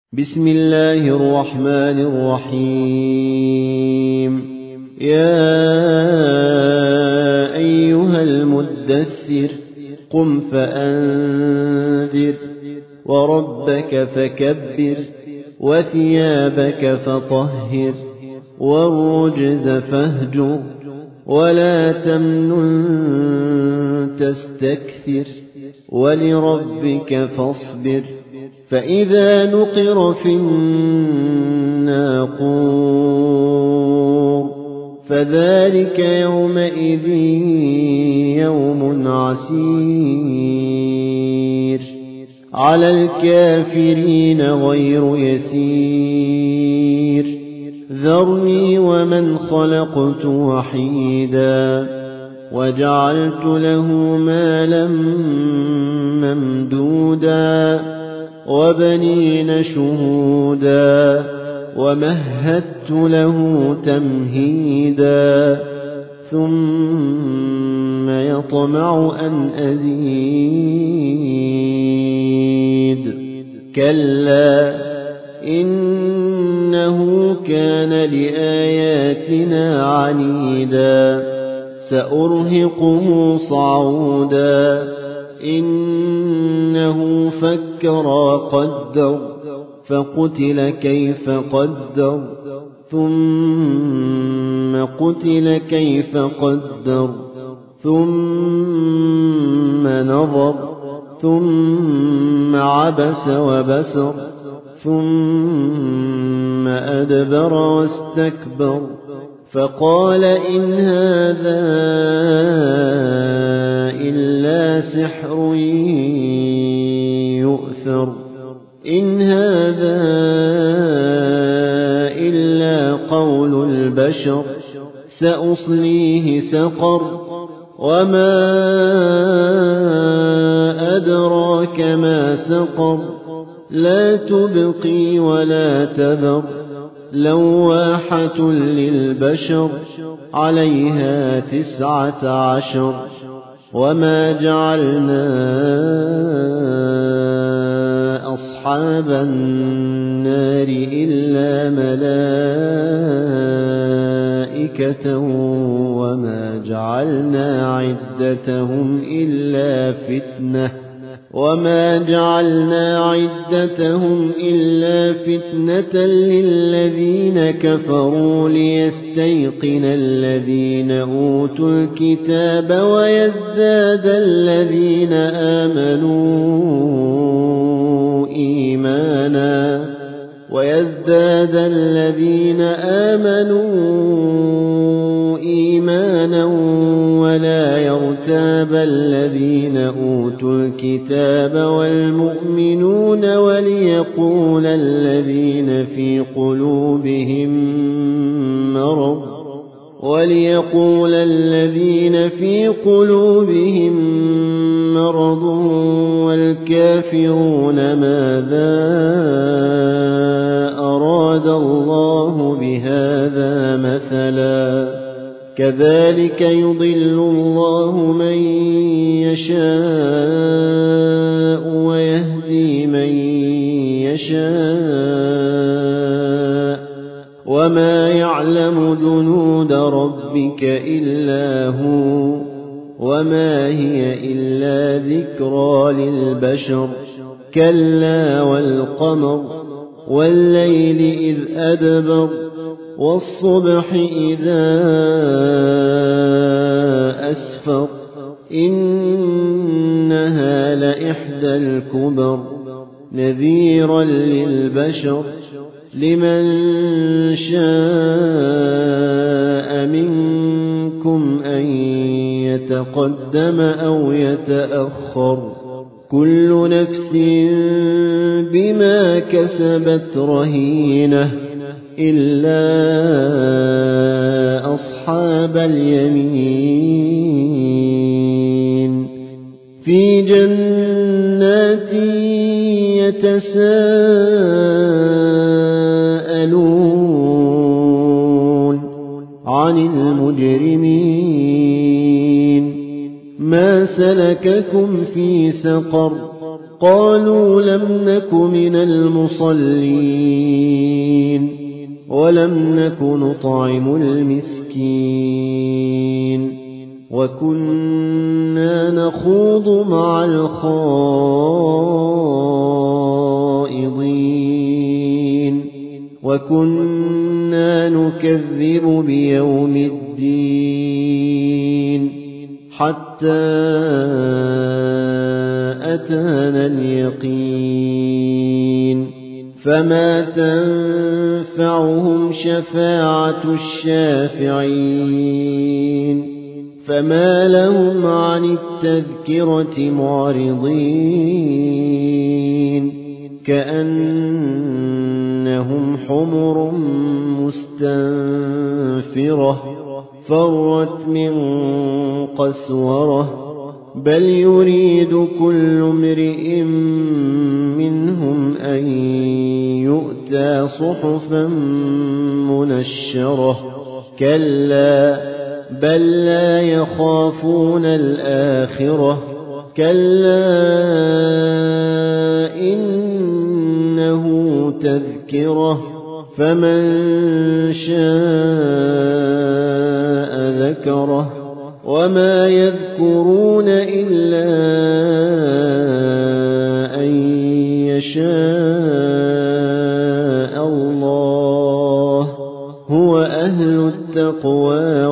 بسم الله الرحمن الرحيم. يا أيها المدثر قم فأنذر وربك فكبر وثيابك فطهر والرجز فاهجر ولا تمنن تستكثر ولربك فاصبر فإذا نقر في الناقور فذلك يومئذ يوم عسير على الكافرين غير يسير ذرني ومن خلقت وحيدا وجعلت له مالا ممدودا وبنين شهودا ومهدت له تمهيدا ثم يطمع أن أزيد كلا إنه كان لآياتنا عنيدا سأرهقه صعودا إنه فكر وقدر فقتل كيف قدر ثم قتل كيف قدر ثم نظر ثم عبس وبسر ثم أدبر واستكبر فقال إن هذا إلا سحر يؤثر إن هذا إلا قول البشر سأصليه سقر وما أدراك ما سقر لا تبقي ولا تذر لواحة للبشر عليها 19 وما جعلنا أصحاب النار إلا ملائكة وما جعلنا عدتهم إلا فتنة للذين كفروا ليستيقن الذين أوتوا الكتاب ويزداد الذين آمنوا إيمانا ولا يرتاب الذين أوتوا الكتاب والمؤمنون وليقول الذين في قلوبهم مرض والكافرون ماذا أراد الله بهذا مثلا كذلك يضل الله من يشاء ويهدي من يشاء وما يعلم جنود ربك إلا هو وما هي إلا ذكرى للبشر كلا والقمر والليل إذ أدبر والصبح إذا أسفر إنها لإحدى الكبر نذيرا للبشر لمن شاء منكم أن يتقدم أو يتأخر كل نفس بما كسبت رهينة إلا أصحاب اليمين في جنات يتساءلون عن المجرمين ما سلككم في سقر قالوا لم نك من المصلين ولم نك نطعم المسكين وكنا نخوض مع الخائضين وكنا نكذب بيوم الدين حتى أتانا اليقين فما تنفعهم شفاعة الشافعين فما لهم عن التذكرة معرضين كأنهم حمر مستنفرة فرت من قسورة بل يريد كل امرئ منهم أن يؤتى صحفا منشرة كلا بل لا يخافون الآخرة كلا إنه تذكرة فمن شاء ذكره وما يذكرون إلا أن يشاء الله هو أهل التقوى